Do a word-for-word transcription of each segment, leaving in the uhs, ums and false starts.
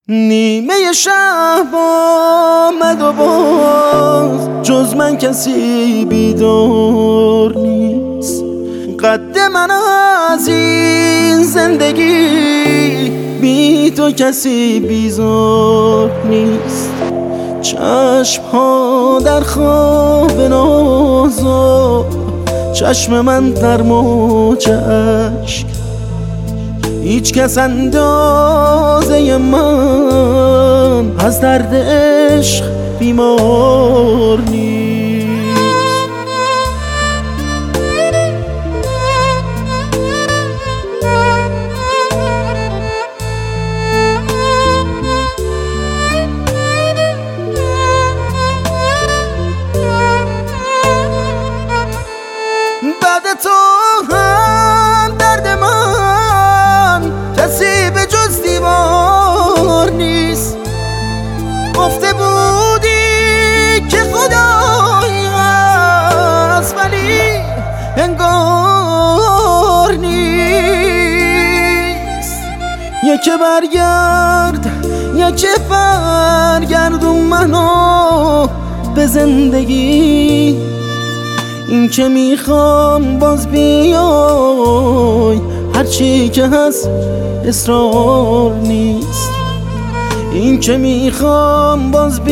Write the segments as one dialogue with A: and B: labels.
A: نیمه شب آمد و باز جز من کسی بیدار نیست. قد من از این زندگی بی تو کسی بیزار نیست. چشم ها در خواب نازا، چشم من در موج اشک. هیچ کس اندازه من از درد عشق بیمار نیست. بعد تو هم درد من کسی به جز دیوار نیست. گفته بودی که خدایی هست ولی انگار نیست. یکی برگرد یکی برگردون منو به زندگی. این که میخوام باز بیای، هرچی که هست اصرار نیست. این که میخوام باز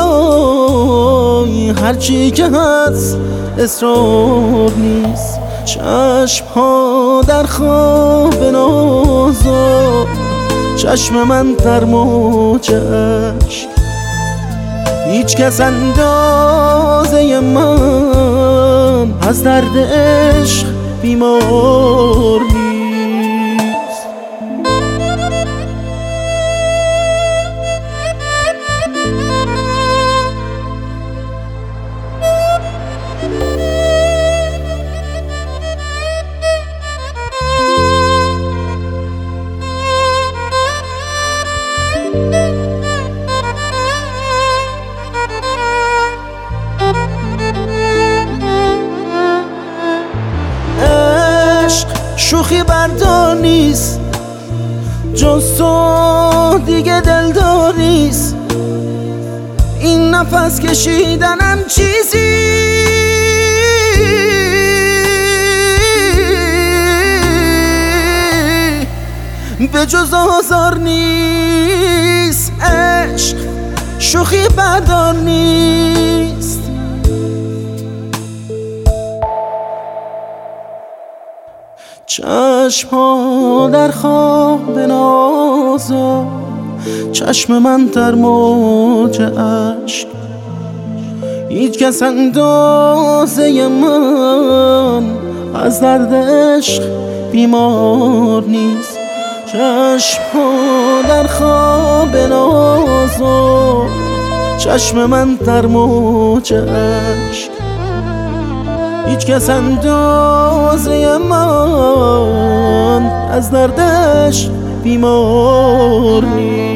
A: بیای، هرچی که هست اصرار نیست. چشم ها در خواب نازا، چشم من در موج اشک. هیچ کس اندازه من از درد عشق بیمار نیست. شوخی بردار نیست، جز تو دیگه دلدار نیست. این نفس کشیدنم چیزی به جز آزار نیست. عشق شوخی بردار نیست. چشم ها در خواب نازا، چشم من در موج اشک. هیچ کس اندازه من از درد عشق بیمار نیست. چشم ها در خواب نازا، چشم من در موج اشک. هیچ کس اندازه من از دردش بیمار نیست.